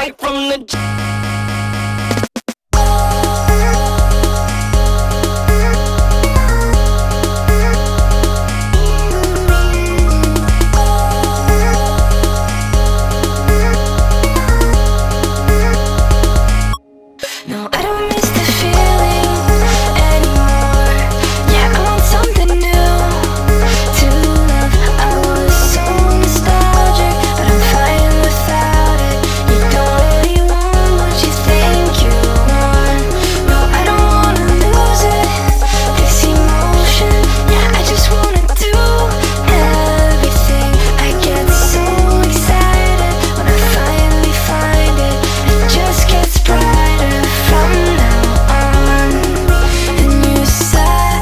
right from the No, I don't miss the feeling anymore. Yeah, I want something new to love. I was so nostalgic, but I'm fine without it. You don't really want what you think you want. No, I don't wanna lose it, this emotion. Yeah, I just wanna do everything. I get so excited when I finally find it. It just gets brighter from now on. And you sigh,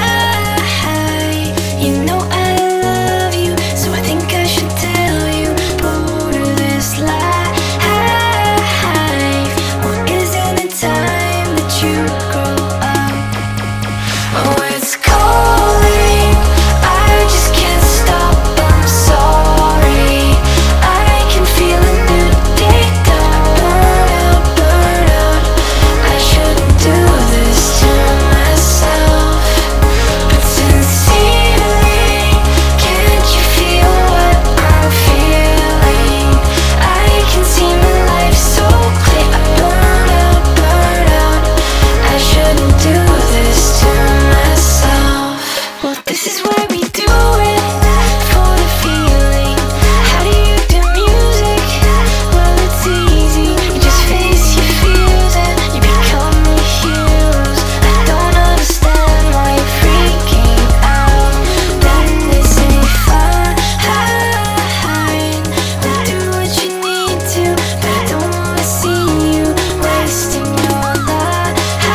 you know I love you, so I think I should tell you. Border this life, or isn't it time that you grow up? Oh, it's calling, I just can't stop, I'm sorry. I can feel a new day dawn. Burn out, I shouldn't do this to myself. But sincerely, can't you feel what I'm feeling? I can see my life so clear. I burn out, I shouldn't do this to myself. Well, this is where we do it, for the feeling. How do you do music? Well, it's easy, you just face your fears and you become your heroes. I don't understand why you're freaking out. That this ain't fine. We'll do what you need to, but I don't wanna see you wasting your life.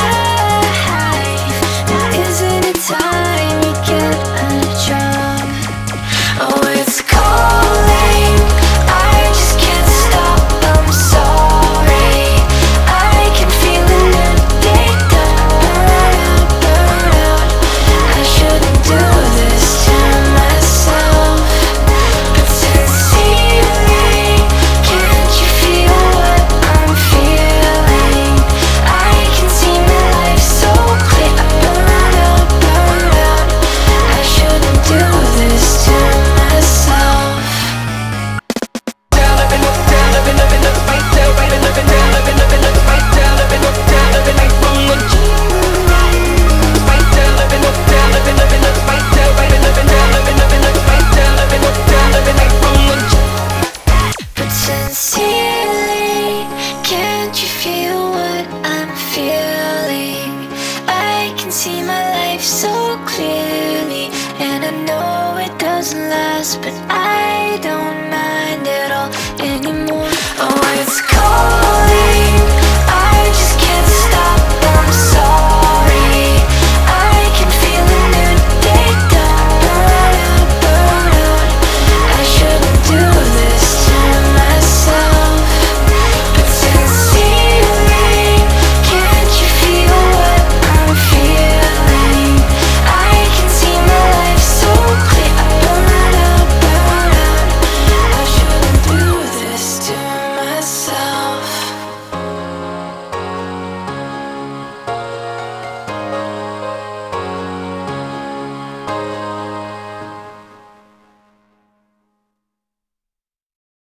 Now isn't it time you get a job? Oh, it's calling, I just can't stop, I'm sorry. I can feel a new day dawn. Burn out, I shouldn't do this to myself. But sincerely, can't you feel what I'm feeling? I can see my life so clear. I burn out, I shouldn't do this to myself. down, living up, down, living up in the right down, right and living down, living up in the right down, living up, down, living right from the right down, living up, down, living up in the right down, right and living down, living up in the right down, living up, down, living right from the But sincerely, can't you feel what I'm feeling? I can see my life so clearly, and I know it doesn't last, but